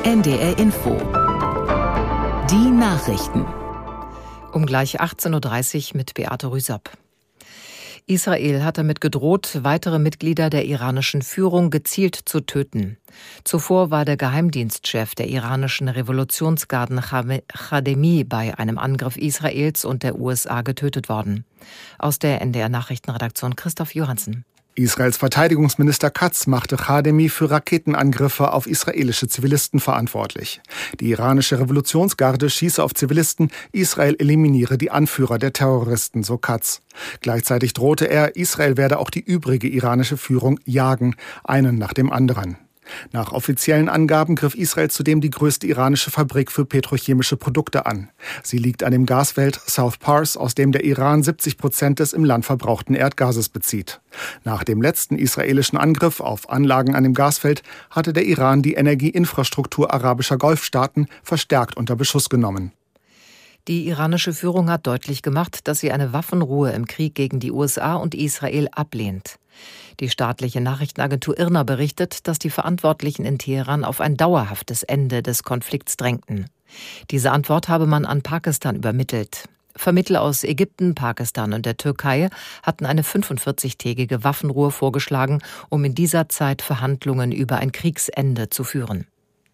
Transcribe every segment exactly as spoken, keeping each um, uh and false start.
N D R Info. Die Nachrichten. Um gleich achtzehn Uhr dreißig mit Beate Rüsop. Israel hat damit gedroht, weitere Mitglieder der iranischen Führung gezielt zu töten. Zuvor war der Geheimdienstchef der iranischen Revolutionsgarden Chademi bei einem Angriff Israels und der U S A getötet worden. Aus der N D R-Nachrichtenredaktion Christoph Johansen. Israels Verteidigungsminister Katz machte Chademi für Raketenangriffe auf israelische Zivilisten verantwortlich. Die iranische Revolutionsgarde schieße auf Zivilisten, Israel eliminiere die Anführer der Terroristen, so Katz. Gleichzeitig drohte er, Israel werde auch die übrige iranische Führung jagen, einen nach dem anderen. Nach offiziellen Angaben griff Israel zudem die größte iranische Fabrik für petrochemische Produkte an. Sie liegt an dem Gasfeld South Pars, aus dem der Iran siebzig Prozent des im Land verbrauchten Erdgases bezieht. Nach dem letzten israelischen Angriff auf Anlagen an dem Gasfeld hatte der Iran die Energieinfrastruktur arabischer Golfstaaten verstärkt unter Beschuss genommen. Die iranische Führung hat deutlich gemacht, dass sie eine Waffenruhe im Krieg gegen die U S A und Israel ablehnt. Die staatliche Nachrichtenagentur I R N A berichtet, dass die Verantwortlichen in Teheran auf ein dauerhaftes Ende des Konflikts drängten. Diese Antwort habe man an Pakistan übermittelt. Vermittler aus Ägypten, Pakistan und der Türkei hatten eine fünfundvierzigtägige Waffenruhe vorgeschlagen, um in dieser Zeit Verhandlungen über ein Kriegsende zu führen.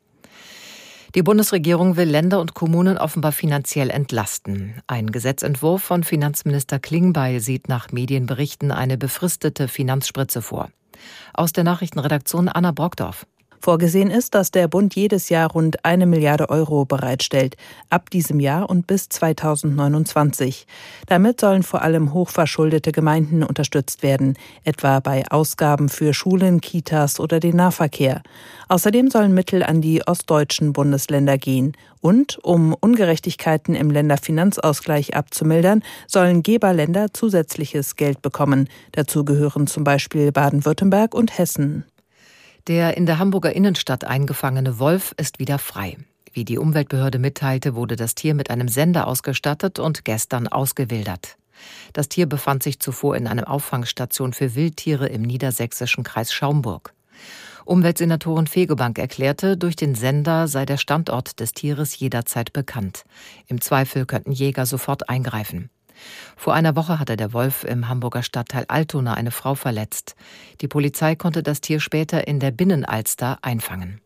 Die Bundesregierung will Länder und Kommunen offenbar finanziell entlasten. Ein Gesetzentwurf von Finanzminister Klingbeil sieht nach Medienberichten eine befristete Finanzspritze vor. Aus der Nachrichtenredaktion Anna Brockdorf. Vorgesehen ist, dass der Bund jedes Jahr rund eine Milliarde Euro bereitstellt, ab diesem Jahr und bis zweitausendneunundzwanzig. Damit sollen vor allem hochverschuldete Gemeinden unterstützt werden, etwa bei Ausgaben für Schulen, Kitas oder den Nahverkehr. Außerdem sollen Mittel an die ostdeutschen Bundesländer gehen. Und, um Ungerechtigkeiten im Länderfinanzausgleich abzumildern, sollen Geberländer zusätzliches Geld bekommen. Dazu gehören zum Beispiel Baden-Württemberg und Hessen. Der in der Hamburger Innenstadt eingefangene Wolf ist wieder frei. Wie die Umweltbehörde mitteilte, wurde das Tier mit einem Sender ausgestattet und gestern ausgewildert. Das Tier befand sich zuvor in einer Auffangstation für Wildtiere im niedersächsischen Kreis Schaumburg. Umweltsenatorin Fegebank erklärte, durch den Sender sei der Standort des Tieres jederzeit bekannt. Im Zweifel könnten Jäger sofort eingreifen. Vor einer Woche hatte der Wolf im Hamburger Stadtteil Altona eine Frau verletzt. Die Polizei konnte das Tier später in der Binnenalster einfangen.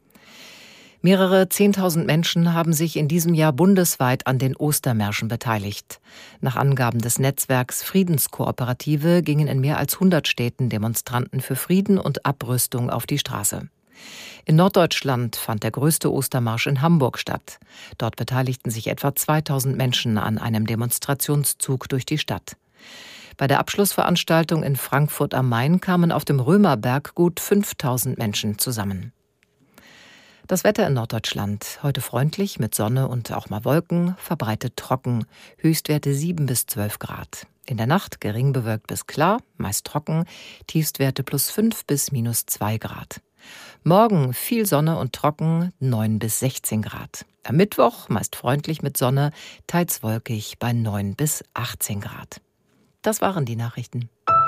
Mehrere Zehntausend Menschen haben sich in diesem Jahr bundesweit an den Ostermärschen beteiligt. Nach Angaben des Netzwerks Friedenskooperative gingen in mehr als hundert Städten Demonstranten für Frieden und Abrüstung auf die Straße. In Norddeutschland fand der größte Ostermarsch in Hamburg statt. Dort beteiligten sich etwa zweitausend Menschen an einem Demonstrationszug durch die Stadt. Bei der Abschlussveranstaltung in Frankfurt am Main kamen auf dem Römerberg gut fünftausend Menschen zusammen. Das Wetter in Norddeutschland. Heute freundlich mit Sonne und auch mal Wolken, verbreitet trocken. Höchstwerte sieben bis zwölf Grad. In der Nacht gering bewölkt bis klar, meist trocken. Tiefstwerte plus fünf bis minus zwei Grad. Morgen viel Sonne und trocken, neun bis sechzehn Grad. Am Mittwoch meist freundlich mit Sonne, teils wolkig bei neun bis achtzehn Grad. Das waren die Nachrichten.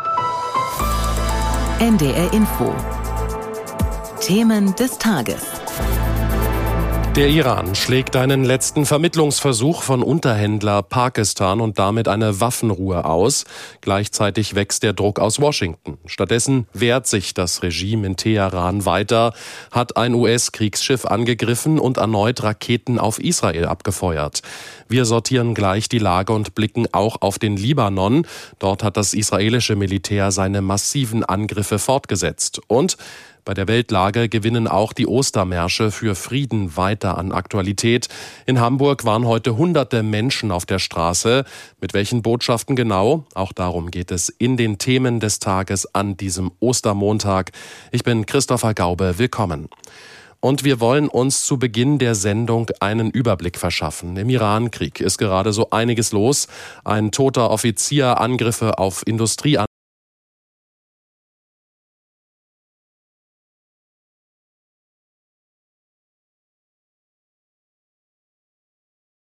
N D R Info. Themen des Tages. Der Iran schlägt einen letzten Vermittlungsversuch von Unterhändler Pakistan und damit eine Waffenruhe aus. Gleichzeitig wächst der Druck aus Washington. Stattdessen wehrt sich das Regime in Teheran weiter, hat ein U S-Kriegsschiff angegriffen und erneut Raketen auf Israel abgefeuert. Wir sortieren gleich die Lage und blicken auch auf den Libanon. Dort hat das israelische Militär seine massiven Angriffe fortgesetzt. Und bei der Weltlage gewinnen auch die Ostermärsche für Frieden weiter an Aktualität. In Hamburg waren heute hunderte Menschen auf der Straße. Mit welchen Botschaften genau? Auch darum geht es in den Themen des Tages an diesem Ostermontag. Ich bin Christopher Gaube. Willkommen. Und wir wollen uns zu Beginn der Sendung einen Überblick verschaffen. Im Irankrieg ist gerade so einiges los. Ein toter Offizier, Angriffe auf Industrieanlagen.